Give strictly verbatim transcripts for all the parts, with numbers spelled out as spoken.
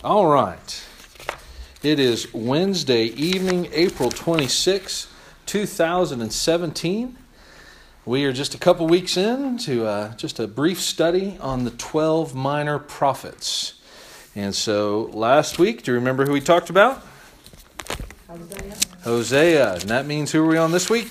All right. It is Wednesday evening, April twenty-sixth, two thousand seventeen. We are just a couple weeks in to uh, just a brief study on the twelve minor prophets. And so last week, do you remember who we talked about? Hosea. Hosea. And that means who are we on this week?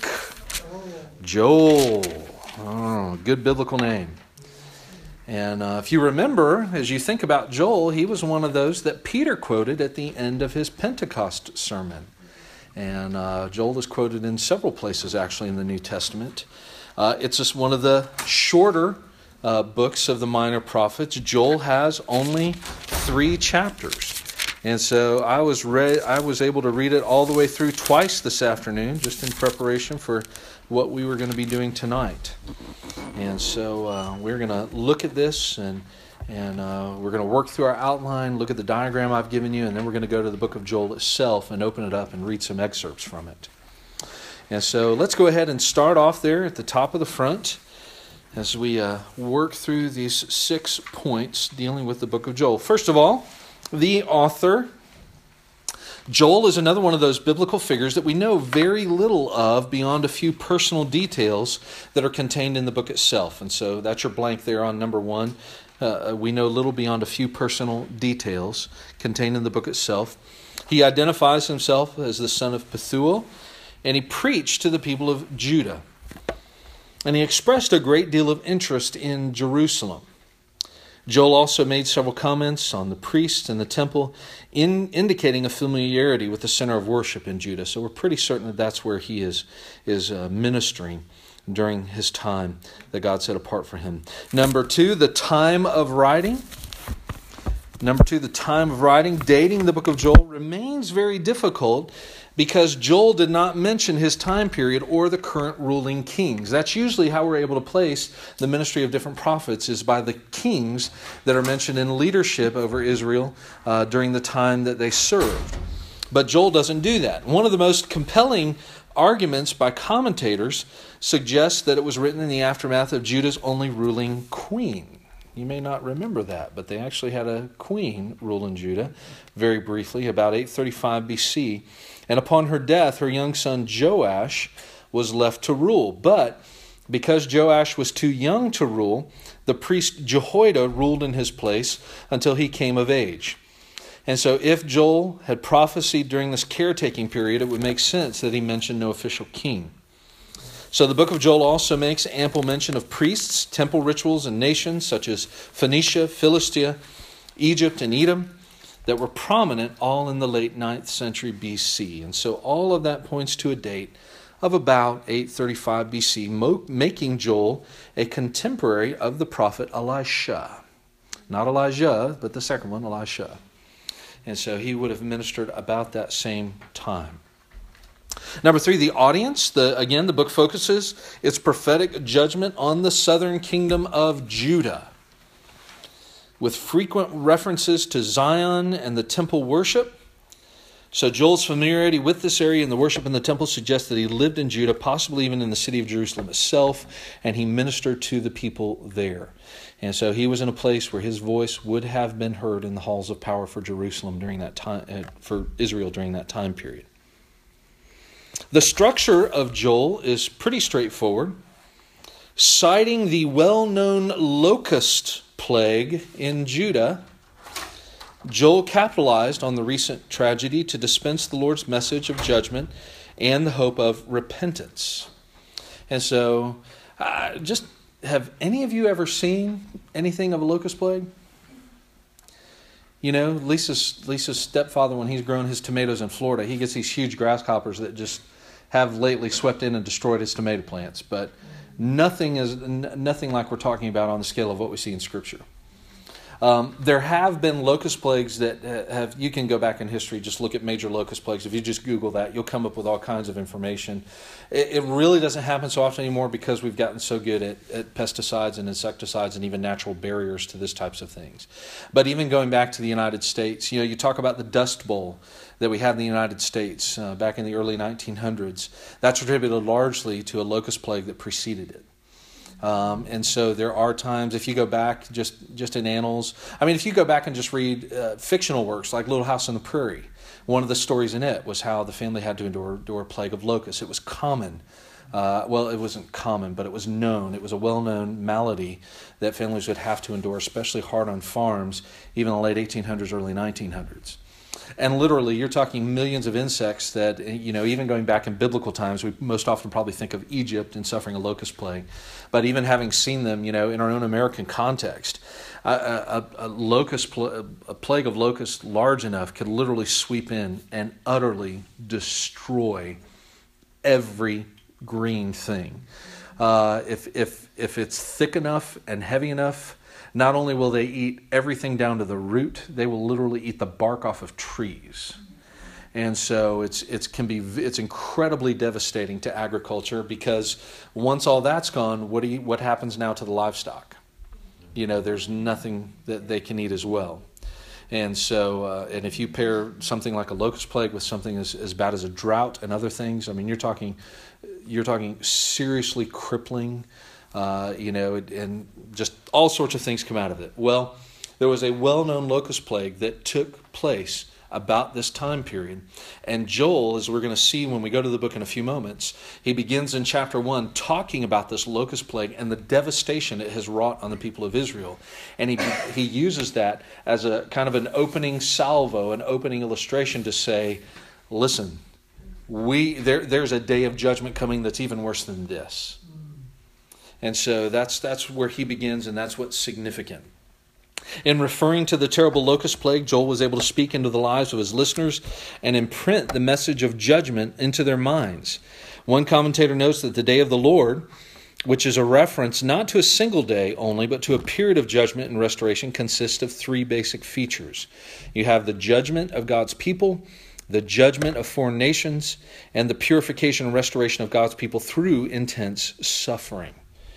Joel. Oh, good biblical name. And uh, if you remember, as you think about Joel, he was one of those that Peter quoted at the end of his Pentecost sermon. And uh, Joel is quoted in several places, actually, in the New Testament. Uh, it's just one of the shorter uh, books of the minor prophets. Joel has only three chapters. And so I was re- I was able to read it all the way through twice this afternoon, just in preparation for what we were going to be doing tonight. And so uh, we're going to look at this, and and uh, we're going to work through our outline, look at the diagram I've given you, and then we're going to go to the book of Joel itself and open it up and read some excerpts from it. And so let's go ahead and start off there at the top of the front as we uh, work through these six points dealing with the book of Joel. First of all, the author. Joel is another one of those biblical figures that we know very little of beyond a few personal details that are contained in the book itself. And so that's your blank there on number one. Uh, we know little beyond a few personal details contained in the book itself. He identifies himself as the son of Pethuel, and he preached to the people of Judah. And he expressed a great deal of interest in Jerusalem. Joel also made several comments on the priests and the temple, in indicating a familiarity with the center of worship in Judah. So we're pretty certain that that's where he is, is uh, ministering during his time that God set apart for him. Number two, the time of writing. Number two, the time of writing. Dating the book of Joel remains very difficult because Joel did not mention his time period or the current ruling kings. That's usually how we're able to place the ministry of different prophets, is by the kings that are mentioned in leadership over Israel uh, during the time that they served. But Joel doesn't do that. One of the most compelling arguments by commentators suggests that it was written in the aftermath of Judah's only ruling queen. You may not remember that, but they actually had a queen rule in Judah, very briefly, about eight thirty-five B C. And upon her death, her young son Joash was left to rule. But because Joash was too young to rule, the priest Jehoiada ruled in his place until he came of age. And so if Joel had prophesied during this caretaking period, it would make sense that he mentioned no official king. So the book of Joel also makes ample mention of priests, temple rituals, and nations such as Phoenicia, Philistia, Egypt, and Edom that were prominent all in the late ninth century B C. And so all of that points to a date of about eight thirty-five B C, making Joel a contemporary of the prophet Elisha. Not Elijah, but the second one, Elisha. And so he would have ministered about that same time. Number three, the audience. The, again, the book focuses its prophetic judgment on the southern kingdom of Judah, with frequent references to Zion and the temple worship. So Joel's familiarity with this area and the worship in the temple suggests that he lived in Judah, possibly even in the city of Jerusalem itself, and he ministered to the people there. And so he was in a place where his voice would have been heard in the halls of power for Jerusalem during that time, uh, for Israel during that time period. The structure of Joel is pretty straightforward. Citing the well-known locust plague in Judah, Joel capitalized on the recent tragedy to dispense the Lord's message of judgment and the hope of repentance. And so, uh, just have any of you ever seen anything of a locust plague? You know, Lisa's Lisa's stepfather, when he's grown his tomatoes in Florida, he gets these huge grasshoppers that just have lately swept in and destroyed his tomato plants. But nothing is nothing like we're talking about on the scale of what we see in Scripture. Um, there have been locust plagues that have, you can go back in history, just look at major locust plagues. If you just Google that, you'll come up with all kinds of information. It, it really doesn't happen so often anymore because we've gotten so good at, at pesticides and insecticides and even natural barriers to this types of things. But even going back to the United States, you know, you talk about the Dust Bowl that we had in the United States uh, back in the early nineteen hundreds. That's attributed largely to a locust plague that preceded it. Um, and so there are times, if you go back just, just in annals, I mean, if you go back and just read uh, fictional works like Little House on the Prairie, one of the stories in it was how the family had to endure, endure a plague of locusts. It was common. Uh, well, it wasn't common, but it was known. It was a well-known malady that families would have to endure, especially hard on farms, even in the late eighteen hundreds, early nineteen hundreds. And literally, you're talking millions of insects that, you know, even going back in biblical times, we most often probably think of Egypt and suffering a locust plague. But even having seen them, you know, in our own American context, a, a, a locust, pl- a plague of locusts large enough could literally sweep in and utterly destroy every green thing. Uh, if if if it's thick enough and heavy enough, not only will they eat everything down to the root, they will literally eat the bark off of trees. And so it's it's can be it's incredibly devastating to agriculture, because once all that's gone, what do you, what happens now to the livestock? You know, there's nothing that they can eat as well. And so, uh, and if you pair something like a locust plague with something as, as bad as a drought and other things, I mean, you're talking, you're talking seriously crippling, uh, you know, and just all sorts of things come out of it. Well, there was a well-known locust plague that took place about this time period. And Joel, as we're going to see when we go to the book in a few moments, he begins in chapter one talking about this locust plague and the devastation it has wrought on the people of Israel. And he he uses that as a kind of an opening salvo, an opening illustration to say, listen, we there there's a day of judgment coming that's even worse than this. And so that's that's where he begins, and that's what's significant. In referring to the terrible locust plague, Joel was able to speak into the lives of his listeners and imprint the message of judgment into their minds. One commentator notes that the day of the Lord, which is a reference not to a single day only, but to a period of judgment and restoration, consists of three basic features. You have the judgment of God's people, the judgment of foreign nations, and the purification and restoration of God's people through intense suffering.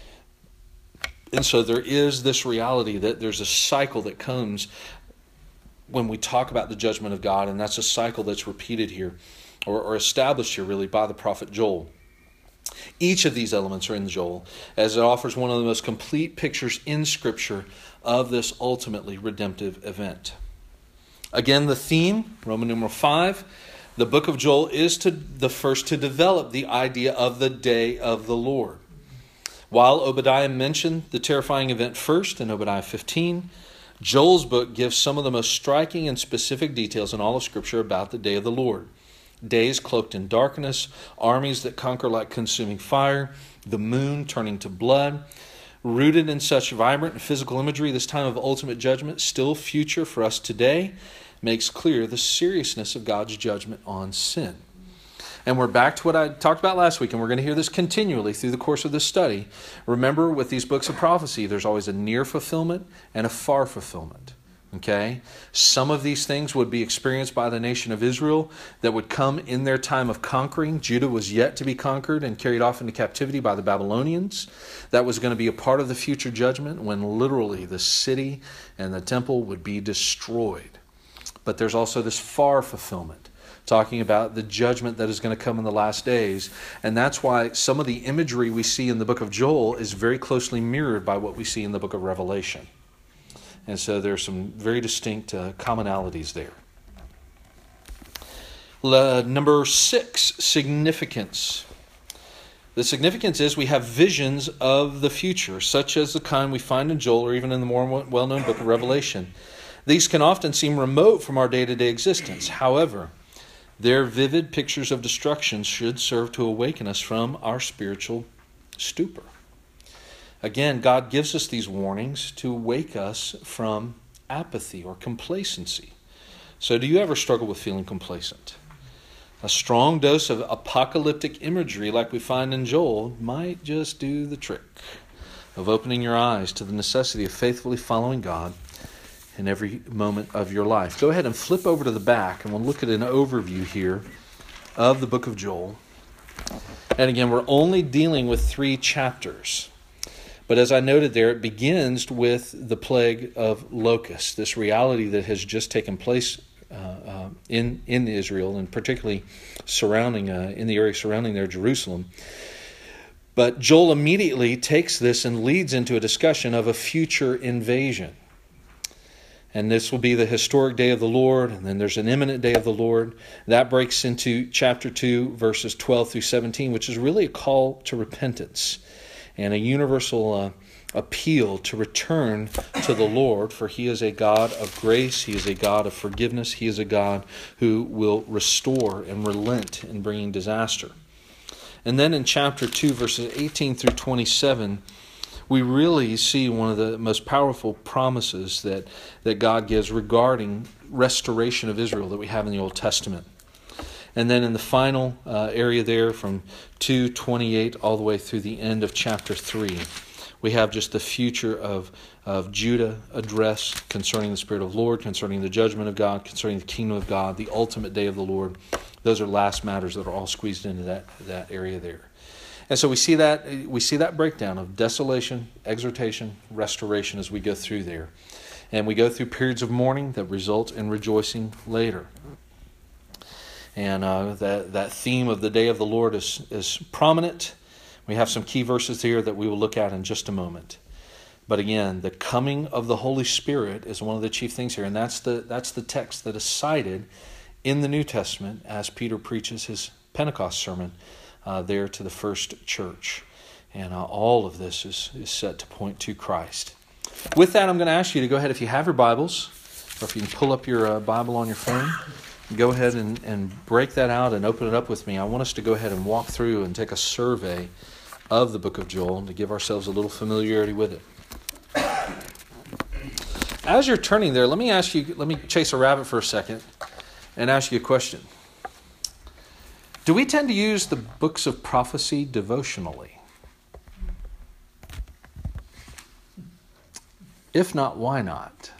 And so there is this reality that there's a cycle that comes when we talk about the judgment of God, and that's a cycle that's repeated here, or, or established here really by the prophet Joel. Each of these elements are in Joel, as it offers one of the most complete pictures in Scripture of this ultimately redemptive event. Again, the theme, Roman numeral five, the book of Joel is to the first to develop the idea of the day of the Lord. While Obadiah mentioned the terrifying event first in Obadiah fifteen, Joel's book gives some of the most striking and specific details in all of Scripture about the day of the Lord. Days cloaked in darkness, armies that conquer like consuming fire, the moon turning to blood. Rooted in such vibrant and physical imagery, this time of ultimate judgment, still future for us today, makes clear the seriousness of God's judgment on sin. And we're back to what I talked about last week, and we're going to hear this continually through the course of this study. Remember, with these books of prophecy, there's always a near fulfillment and a far fulfillment. Okay? Some of these things would be experienced by the nation of Israel that would come in their time of conquering. Judah was yet to be conquered and carried off into captivity by the Babylonians. That was going to be a part of the future judgment when literally the city and the temple would be destroyed. But there's also this far fulfillment, talking about the judgment that is going to come in the last days. And that's why some of the imagery we see in the book of Joel is very closely mirrored by what we see in the book of Revelation. And so there's some very distinct uh, commonalities there. Uh, number six, significance. The significance is we have visions of the future, such as the kind we find in Joel or even in the more well-known book of Revelation. These can often seem remote from our day-to-day existence. However, their vivid pictures of destruction should serve to awaken us from our spiritual stupor. Again, God gives us these warnings to wake us from apathy or complacency. So do you ever struggle with feeling complacent? A strong dose of apocalyptic imagery like we find in Joel might just do the trick of opening your eyes to the necessity of faithfully following God in every moment of your life. Go ahead and flip over to the back, and we'll look at an overview here of the book of Joel. And again, we're only dealing with three chapters. But as I noted there, it begins with the plague of locusts, this reality that has just taken place uh, uh, in, in Israel, and particularly surrounding uh, in the area surrounding there, Jerusalem. But Joel immediately takes this and leads into a discussion of a future invasion. And this will be the historic day of the Lord, and then there's an imminent day of the Lord. That breaks into chapter two, verses twelve through seventeen, which is really a call to repentance and a universal uh, appeal to return to the Lord, for He is a God of grace, He is a God of forgiveness, He is a God who will restore and relent in bringing disaster. And then in chapter two, verses eighteen through twenty-seven, we really see one of the most powerful promises that, that God gives regarding restoration of Israel that we have in the Old Testament. And then in the final uh, area there, from two twenty-eight all the way through the end of chapter three, we have just the future of, of Judah addressed concerning the Spirit of the Lord, concerning the judgment of God, concerning the kingdom of God, the ultimate day of the Lord. Those are last matters that are all squeezed into that, that area there. And so we see that we see that breakdown of desolation, exhortation, restoration as we go through there. And we go through periods of mourning that result in rejoicing later. And uh, that, that theme of the day of the Lord is, is prominent. We have some key verses here that we will look at in just a moment. But again, the coming of the Holy Spirit is one of the chief things here. And that's the that's the text that is cited in the New Testament as Peter preaches his Pentecost sermon uh, there to the first church. And uh, all of this is, is set to point to Christ. With that, I'm going to ask you to go ahead, if you have your Bibles, or if you can pull up your uh, Bible on your phone, go ahead and, and break that out and open it up with me. I want us to go ahead and walk through and take a survey of the book of Joel to give ourselves a little familiarity with it. As you're turning there, let me ask you, let me chase a rabbit for a second and ask you a question. Do we tend to use the books of prophecy devotionally? If not, why not?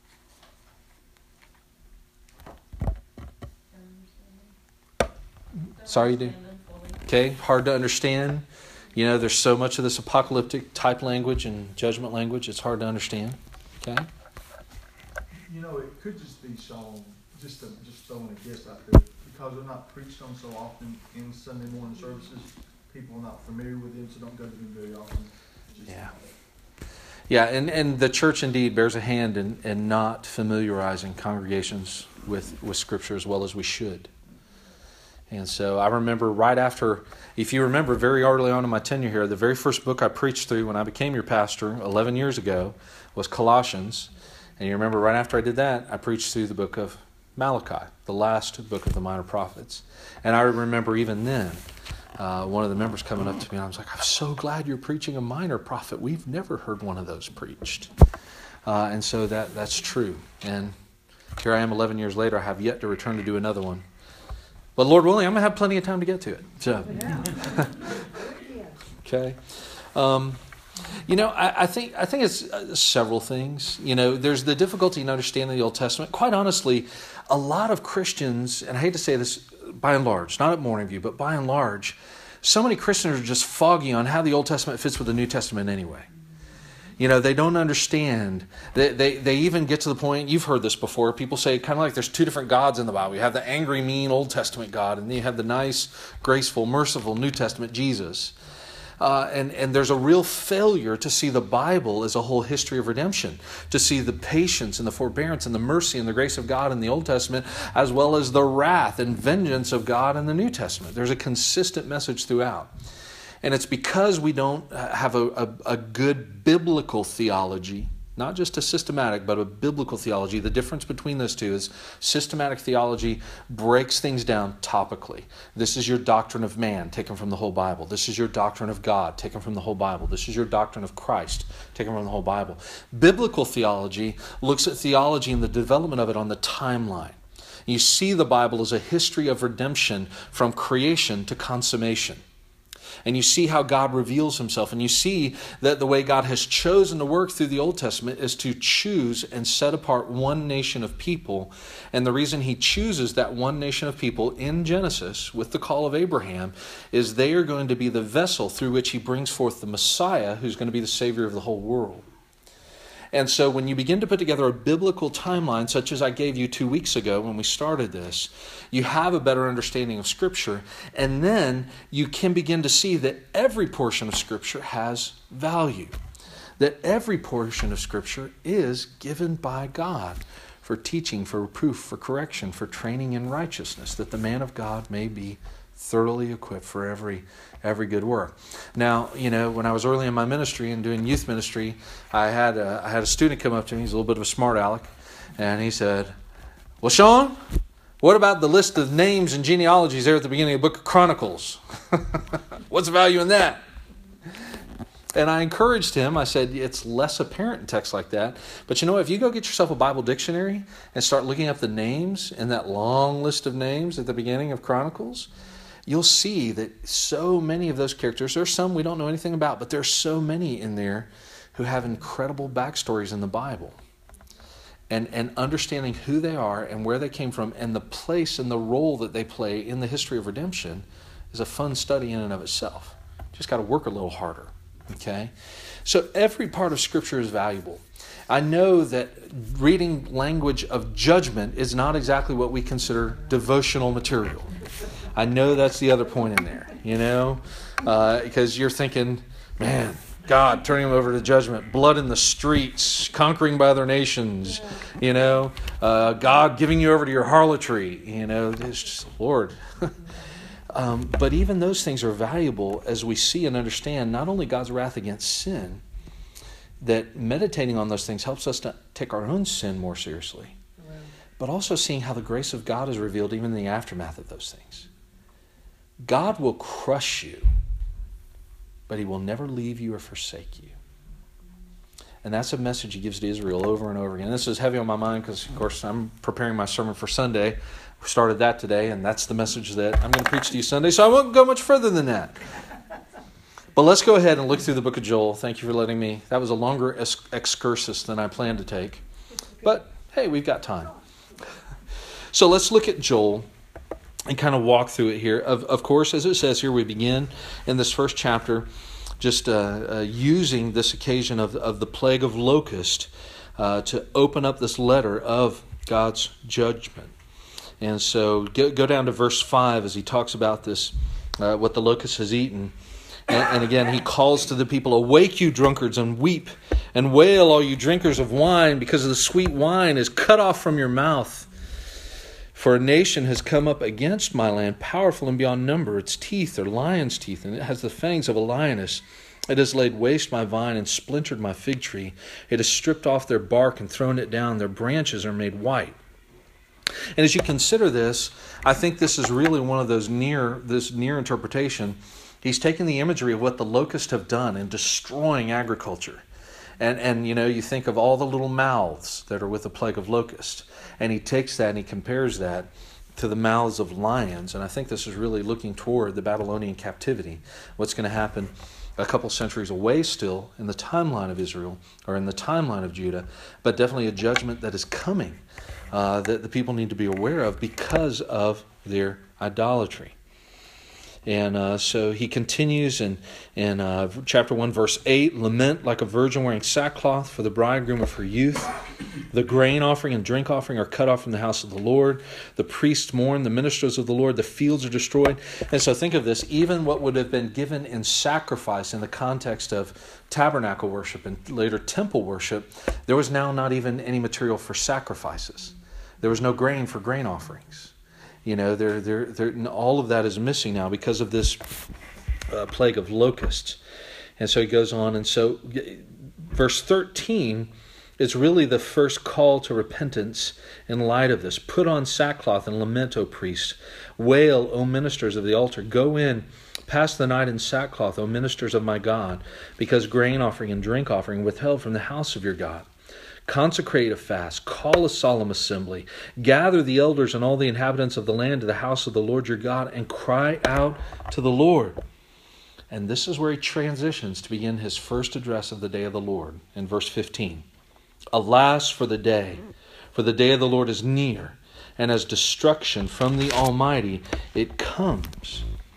Sorry, you do? Okay, hard to understand. You know, there's so much of this apocalyptic type language and judgment language, it's hard to understand. Okay? You know, it could just be shown, just, to, just throwing a guess out there, because they're not preached on so often in Sunday morning services, people are not familiar with them, so don't go to them very often. Just yeah. Yeah, and, and the church indeed bears a hand in, in not familiarizing congregations with, with Scripture as well as we should. And so I remember right after, if you remember very early on in my tenure here, the very first book I preached through when I became your pastor eleven years ago was Colossians. And you remember right after I did that, I preached through the book of Malachi, the last book of the minor prophets. And I remember even then, uh, one of the members coming up to me and I was like, I'm so glad you're preaching a minor prophet. We've never heard one of those preached. Uh, and so that that's true. And here I am eleven years later, I have yet to return to do another one. But Lord willing, I'm going to have plenty of time to get to it. So, okay. Um, you know, I, I think I think it's uh, several things. You know, there's the difficulty in understanding the Old Testament. Quite honestly, a lot of Christians, and I hate to say this by and large, not at Morning View, but by and large, so many Christians are just foggy on how the Old Testament fits with the New Testament anyway. You know, they don't understand. They, they they even get to the point, you've heard this before, people say kind of like there's two different gods in the Bible. You have the angry, mean Old Testament God, and then you have the nice, graceful, merciful New Testament Jesus. Uh, and, and there's a real failure to see the Bible as a whole history of redemption, to see the patience and the forbearance and the mercy and the grace of God in the Old Testament, as well as the wrath and vengeance of God in the New Testament. There's a consistent message throughout. And it's because we don't have a, a, a good biblical theology, not just a systematic, but a biblical theology. The difference between those two is systematic theology breaks things down topically. This is your doctrine of man, taken from the whole Bible. This is your doctrine of God, taken from the whole Bible. This is your doctrine of Christ, taken from the whole Bible. Biblical theology looks at theology and the development of it on the timeline. You see the Bible as a history of redemption from creation to consummation. And you see how God reveals himself. And you see that the way God has chosen to work through the Old Testament is to choose and set apart one nation of people. And the reason he chooses that one nation of people in Genesis with the call of Abraham is they are going to be the vessel through which he brings forth the Messiah, who's going to be the Savior of the whole world. And so when you begin to put together a biblical timeline, such as I gave you two weeks ago when we started this, you have a better understanding of Scripture. And then you can begin to see that every portion of Scripture has value. That every portion of Scripture is given by God for teaching, for reproof, for correction, for training in righteousness, that the man of God may be thoroughly equipped for every every good work. Now, you know, when I was early in my ministry and doing youth ministry, I had a, I had a student come up to me. He's a little bit of a smart aleck, and he said, "Well, Sean, what about the list of names and genealogies there at the beginning of the book of Chronicles? What's the value in that?" And I encouraged him. I said, it's less apparent in texts like that. But you know, if you go get yourself a Bible dictionary and start looking up the names in that long list of names at the beginning of Chronicles, you'll see that so many of those characters, there are some we don't know anything about, but there are so many in there who have incredible backstories in the Bible. And, and understanding who they are and where they came from and the place and the role that they play in the history of redemption is a fun study in and of itself. Just got to work a little harder. Okay? So every part of Scripture is valuable. I know that reading language of judgment is not exactly what we consider devotional material. I know that's the other point in there, you know, uh, because you're thinking, man, God turning them over to judgment, blood in the streets, conquering by other nations, you know, uh, God giving you over to your harlotry, you know, it's just, Lord. um, but even those things are valuable as we see and understand not only God's wrath against sin, that meditating on those things helps us to take our own sin more seriously, but also seeing how the grace of God is revealed even in the aftermath of those things. God will crush you, but He will never leave you or forsake you. And that's a message He gives to Israel over and over again. This is heavy on my mind because, of course, I'm preparing my sermon for Sunday. We started that today, and that's the message that I'm going to preach to you Sunday, so I won't go much further than that. But let's go ahead and look through the book of Joel. Thank you for letting me. That was a longer excursus than I planned to take. But, hey, we've got time. So let's look at Joel and kind of walk through it here. Of, of course, as it says here, we begin in this first chapter just uh, uh, using this occasion of, of the plague of locust uh, to open up this letter of God's judgment. And so go, go down to verse five as he talks about this, uh, what the locust has eaten. And, and again, he calls to the people, "Awake, you drunkards, and weep, and wail, all you drinkers of wine, because the sweet wine is cut off from your mouth. For a nation has come up against my land, powerful and beyond number. Its teeth are lion's teeth, and it has the fangs of a lioness. It has laid waste my vine and splintered my fig tree. It has stripped off their bark and thrown it down. Their branches are made white." And as you consider this, I think this is really one of those near, this near interpretation. He's taking the imagery of what the locusts have done in destroying agriculture. And, and you know, you think of all the little mouths that are with the plague of locusts. And he takes that and he compares that to the mouths of lions. And I think this is really looking toward the Babylonian captivity. What's going to happen a couple centuries away still in the timeline of Israel or in the timeline of Judah. But definitely a judgment that is coming uh, that the people need to be aware of because of their idolatry. And uh, so he continues in, in uh, chapter one, verse eight, "Lament like a virgin wearing sackcloth for the bridegroom of her youth. The grain offering and drink offering are cut off from the house of the Lord. The priests mourn, the ministers of the Lord, the fields are destroyed." And so think of this, even what would have been given in sacrifice in the context of tabernacle worship and later temple worship, there was now not even any material for sacrifices. There was no grain for grain offerings. You know, they're, they're, they're, all of that is missing now because of this uh, plague of locusts. And so he goes on. And so verse thirteen is really the first call to repentance in light of this. "Put on sackcloth and lament, O priests. Wail, O ministers of the altar. Go in, pass the night in sackcloth, O ministers of my God, because grain offering and drink offering withheld from the house of your God. Consecrate a fast, call a solemn assembly, gather the elders and all the inhabitants of the land to the house of the Lord your God, and cry out to the Lord." And this is where he transitions to begin his first address of the day of the Lord in verse fifteen. "Alas for the day, for the day of the Lord is near, and as destruction from the Almighty it comes."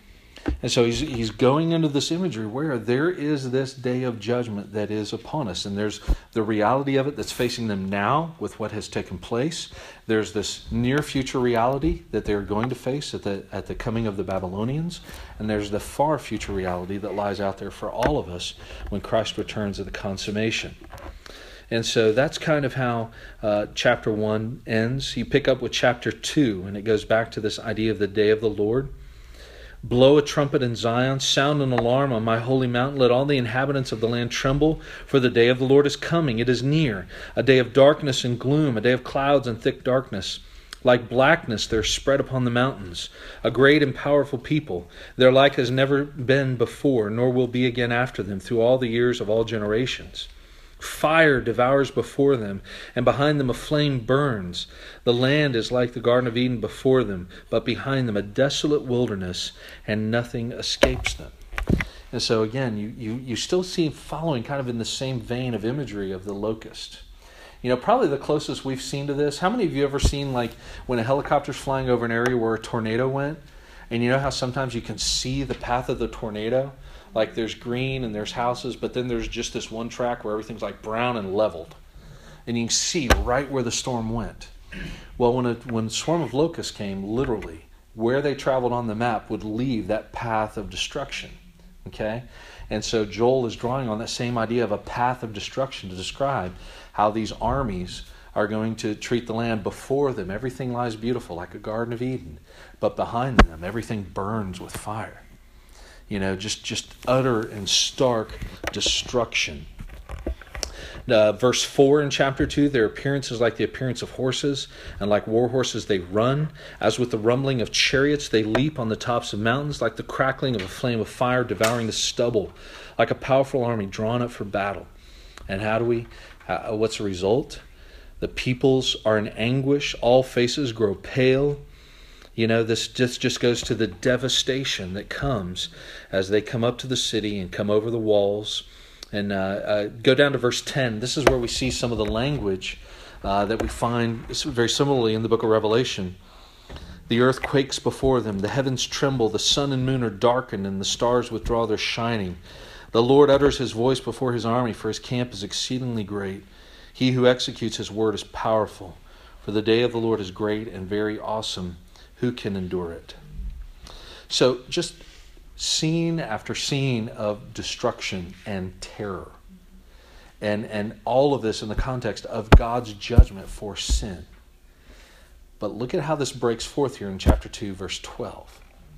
And so he's he's going into this imagery where there is this day of judgment that is upon us. And there's the reality of it that's facing them now with what has taken place. There's this near future reality that they're going to face at the at the coming of the Babylonians. And there's the far future reality that lies out there for all of us when Christ returns at the consummation. And so that's kind of how uh, chapter one ends. You pick up with chapter two, and it goes back to this idea of the day of the Lord. Blow a trumpet in Zion, sound an alarm on my holy mountain. Let all the inhabitants of the land tremble, for the day of the Lord is coming. It is near, a day of darkness and gloom, a day of clouds and thick darkness. Like blackness they're spread upon the mountains, a great and powerful people. Their like has never been before, nor will be again after them, through all the years of all generations. Fire devours before them, and behind them a flame burns. The land is like the Garden of Eden before them, but behind them a desolate wilderness, and nothing escapes them. And so again, you, you, you still see following kind of in the same vein of imagery of the locust. You know, probably the closest we've seen to this, how many of you ever seen like when a helicopter's flying over an area where a tornado went, and you know how sometimes you can see the path of the tornado? Like there's green and there's houses, but then there's just this one track where everything's like brown and leveled. And you can see right where the storm went. Well, when a, when a swarm of locusts came, literally, where they traveled on the map would leave that path of destruction. Okay? And so Joel is drawing on that same idea of a path of destruction to describe how these armies are going to treat the land. Before them, everything lies beautiful like a Garden of Eden. But behind them, everything burns with fire. You know, just, just utter and stark destruction. Uh, verse four in chapter two, their appearance is like the appearance of horses, and like war horses they run. As with the rumbling of chariots, they leap on the tops of mountains, like the crackling of a flame of fire devouring the stubble, like a powerful army drawn up for battle. And how do we, uh, what's the result? The peoples are in anguish, all faces grow pale. You know, this just, just goes to the devastation that comes as they come up to the city and come over the walls. And uh, uh, go down to verse ten. This is where we see some of the language uh, that we find very similarly in the book of Revelation. The earth quakes before them. The heavens tremble. The sun and moon are darkened, and the stars withdraw their shining. The Lord utters his voice before his army, for his camp is exceedingly great. He who executes his word is powerful. For the day of the Lord is great and very awesome. Who can endure it? So just scene after scene of destruction and terror. And, and all of this in the context of God's judgment for sin. But look at how this breaks forth here in chapter two, verse twelve.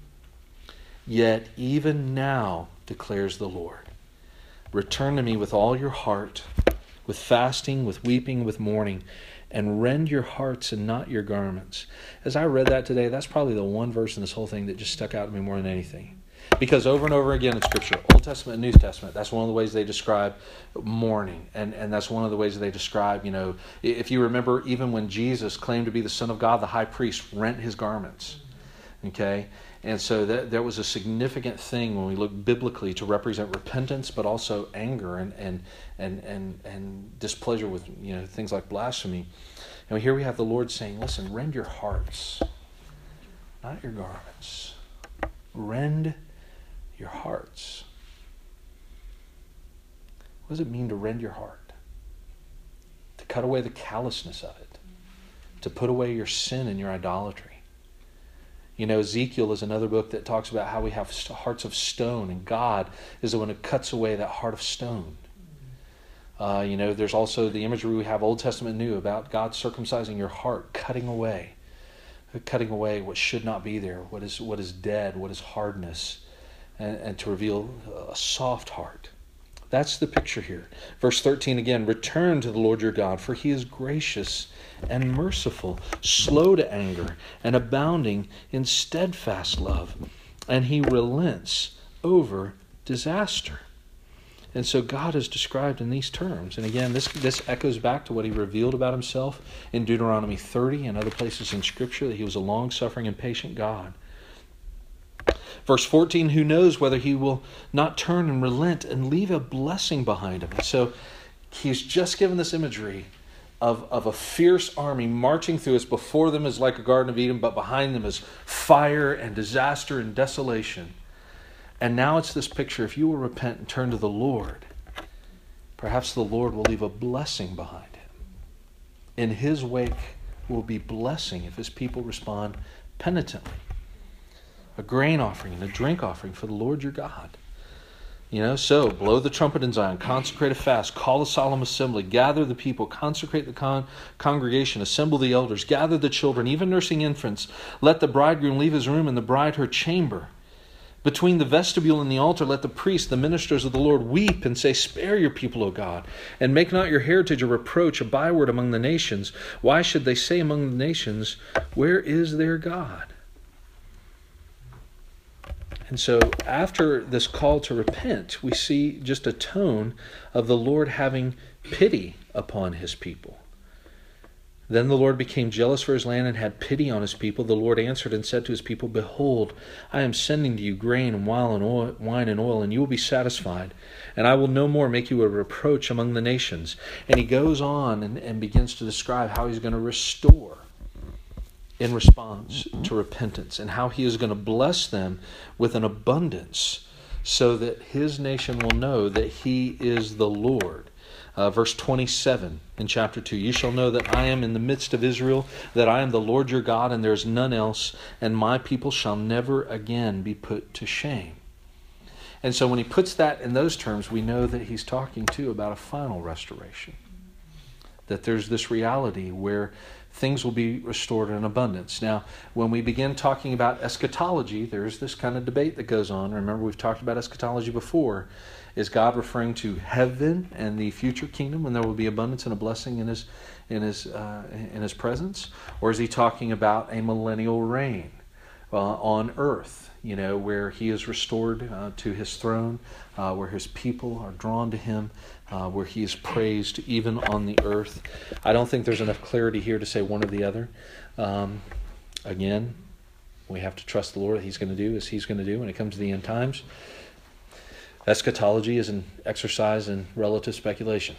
Yet even now, declares the Lord, return to me with all your heart, with fasting, with weeping, with mourning, and rend your hearts and not your garments. As I read that today, that's probably the one verse in this whole thing that just stuck out to me more than anything. Because over and over again in Scripture, Old Testament and New Testament, that's one of the ways they describe mourning. And, and that's one of the ways they describe, you know, if you remember, even when Jesus claimed to be the Son of God, the high priest rent his garments. Okay? And so that, that was a significant thing when we look biblically to represent repentance, but also anger and and and and, and displeasure with, you know, things like blasphemy. And here we have the Lord saying, listen, rend your hearts, not your garments. Rend your hearts. What does it mean to rend your heart? To cut away the callousness of it. To put away your sin and your idolatry. You know, Ezekiel is another book that talks about how we have hearts of stone, and God is the one who cuts away that heart of stone. Uh, you know, there's also the imagery we have Old Testament and New about God circumcising your heart, cutting away, cutting away what should not be there, what is what is dead, what is hardness, and, and to reveal a soft heart. That's the picture here. Verse thirteen again, return to the Lord your God, for he is gracious and merciful, slow to anger, and abounding in steadfast love, and he relents over disaster. And so God is described in these terms. And again, this, this echoes back to what he revealed about himself in Deuteronomy thirty and other places in Scripture, that he was a long-suffering and patient God. Verse fourteen, who knows whether he will not turn and relent and leave a blessing behind him. And so he's just given this imagery of, of a fierce army marching through us. Before them is like a Garden of Eden, but behind them is fire and disaster and desolation. And now it's this picture, if you will repent and turn to the Lord, perhaps the Lord will leave a blessing behind him. In his wake will be blessing if his people respond penitently. A grain offering and a drink offering for the Lord your God. You know, so blow the trumpet in Zion, consecrate a fast, call a solemn assembly, gather the people, consecrate the con- congregation, assemble the elders, gather the children, even nursing infants. Let the bridegroom leave his room and the bride her chamber. Between the vestibule and the altar, let the priests, the ministers of the Lord, weep and say, spare your people, O God, and make not your heritage a reproach, a byword among the nations. Why should they say among the nations, where is their God? And so after this call to repent, we see just a tone of the Lord having pity upon his people. Then the Lord became jealous for his land and had pity on his people. The Lord answered and said to his people, behold, I am sending to you grain and wine and oil, and you will be satisfied. And I will no more make you a reproach among the nations. And he goes on and, and begins to describe how he's going to restore in response to repentance, and how he is going to bless them with an abundance so that his nation will know that he is the Lord. Uh, verse twenty-seven in chapter two, you shall know that I am in the midst of Israel, that I am the Lord your God, and there is none else, and my people shall never again be put to shame. And so when he puts that in those terms, we know that he's talking too about a final restoration. That there's this reality where things will be restored in abundance. Now, when we begin talking about eschatology, there's this kind of debate that goes on. Remember, we've talked about eschatology before. Is God referring to heaven and the future kingdom when there will be abundance and a blessing in his in his uh, in his presence, or is he talking about a millennial reign uh, on earth? You know, where he is restored uh, to his throne, uh, where his people are drawn to him, uh, where he is praised even on the earth. I don't think there's enough clarity here to say one or the other. Um, again, we have to trust the Lord that he's going to do as he's going to do when it comes to the end times. Eschatology is an exercise in relative speculation.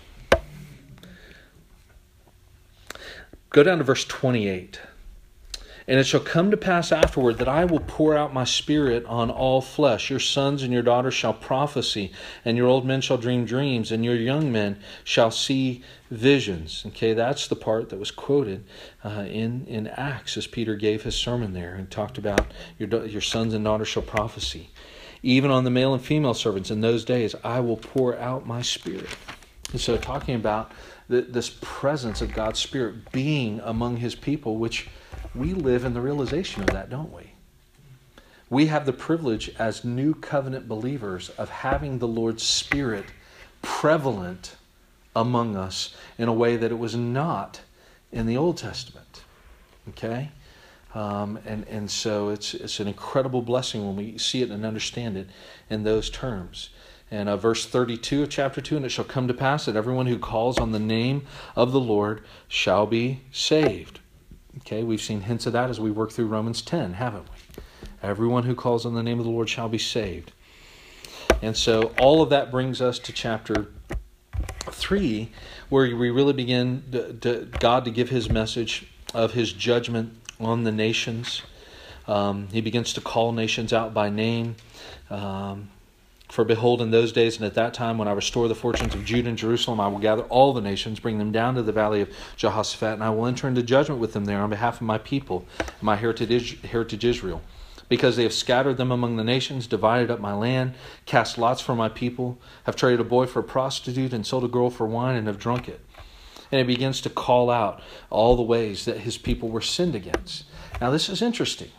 Go down to verse twenty-eight. And it shall come to pass afterward that I will pour out my spirit on all flesh. Your sons and your daughters shall prophesy, and your old men shall dream dreams, and your young men shall see visions. Okay, that's the part that was quoted uh, in, in Acts as Peter gave his sermon there and talked about your, your sons and daughters shall prophesy. Even on the male and female servants in those days, I will pour out my spirit. And so talking about the, this presence of God's Spirit being among his people, which we live in the realization of that, don't we? We have the privilege as new covenant believers of having the Lord's Spirit prevalent among us in a way that it was not in the Old Testament. Okay? Um, and, and so it's it's an incredible blessing when we see it and understand it in those terms. And uh, verse thirty-two of chapter two, and it shall come to pass that everyone who calls on the name of the Lord shall be saved. Okay, we've seen hints of that as we work through Romans ten, haven't we? Everyone who calls on the name of the Lord shall be saved. And so all of that brings us to chapter three, where we really begin to, to God to give his message of his judgment on the nations. Um, he begins to call nations out by name. Um, For behold, in those days and at that time, when I restore the fortunes of Judah and Jerusalem, I will gather all the nations, bring them down to the valley of Jehoshaphat, and I will enter into judgment with them there on behalf of my people, my heritage, heritage Israel. Because they have scattered them among the nations, divided up my land, cast lots for my people, have traded a boy for a prostitute, and sold a girl for wine, and have drunk it. And he begins to call out all the ways that his people were sinned against. Now this is interesting.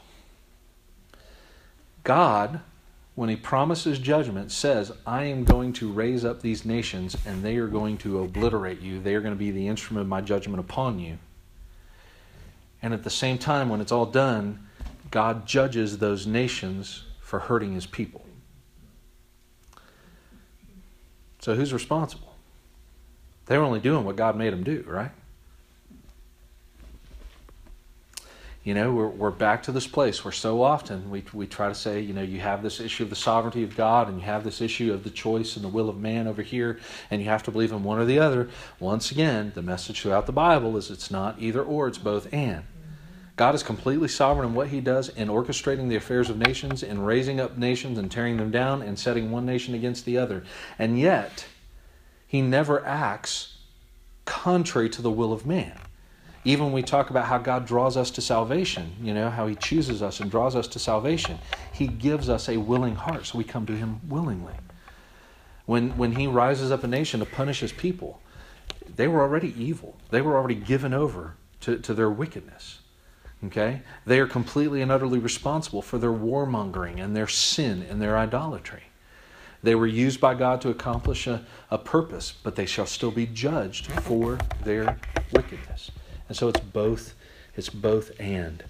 God, when he promises judgment, says, I am going to raise up these nations and they are going to obliterate you. They are going to be the instrument of my judgment upon you. And at the same time, when it's all done, God judges those nations for hurting his people. So who's responsible? They were only doing what God made them do, right? You know, we're we're back to this place where so often we we try to say, you know, you have this issue of the sovereignty of God and you have this issue of the choice and the will of man over here, and you have to believe in one or the other. Once again, the message throughout the Bible is it's not either or, it's both and. God is completely sovereign in what he does in orchestrating the affairs of nations, in raising up nations and tearing them down and setting one nation against the other. And yet, he never acts contrary to the will of man. Even when we talk about how God draws us to salvation, you know, how he chooses us and draws us to salvation, he gives us a willing heart, so we come to him willingly. When, when he rises up a nation to punish his people, they were already evil. They were already given over to, to their wickedness. Okay? They are completely and utterly responsible for their warmongering and their sin and their idolatry. They were used by God to accomplish a, a purpose, but they shall still be judged for their wickedness. And so it's both, it's both and.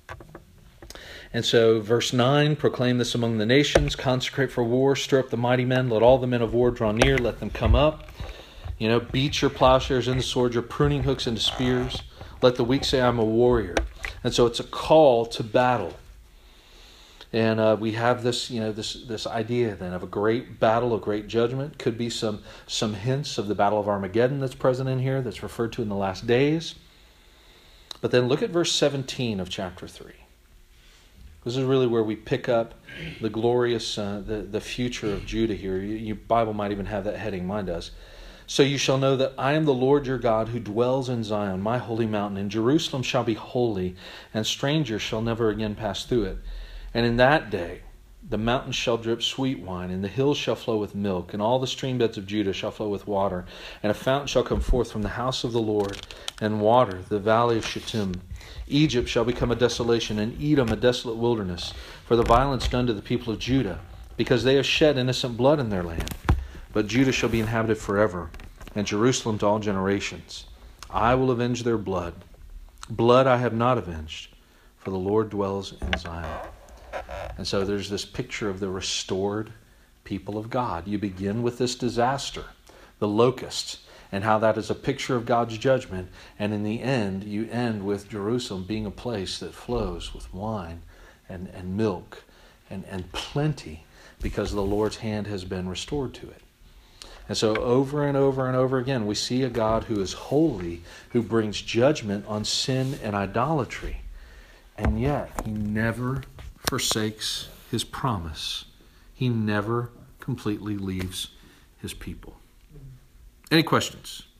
And so verse nine, proclaim this among the nations, consecrate for war, stir up the mighty men, let all the men of war draw near, let them come up. You know, beat your plowshares into swords, your pruning hooks into spears. Let the weak say, I'm a warrior. And so it's a call to battle. And uh, we have this, you know, this this idea then of a great battle, a great judgment. Could be some some hints of the Battle of Armageddon that's present in here, that's referred to in the last days. But then look at verse seventeen of chapter three. This is really where we pick up the glorious, uh, the, the future of Judah here. Your, your Bible might even have that heading. Mine does. So you shall know that I am the Lord your God who dwells in Zion, my holy mountain. And Jerusalem shall be holy, and strangers shall never again pass through it. And in that day the mountains shall drip sweet wine, and the hills shall flow with milk, and all the stream beds of Judah shall flow with water. And a fountain shall come forth from the house of the Lord, and water the valley of Shittim. Egypt shall become a desolation, and Edom a desolate wilderness, for the violence done to the people of Judah, because they have shed innocent blood in their land. But Judah shall be inhabited forever, and Jerusalem to all generations. I will avenge their blood. Blood I have not avenged, for the Lord dwells in Zion. And so there's this picture of the restored people of God. You begin with this disaster, the locusts, and how that is a picture of God's judgment. And in the end, you end with Jerusalem being a place that flows with wine and, and milk and, and plenty, because the Lord's hand has been restored to it. And so over and over and over again, we see a God who is holy, who brings judgment on sin and idolatry. And yet, he never forsakes his promise. He never completely leaves his people. Any questions?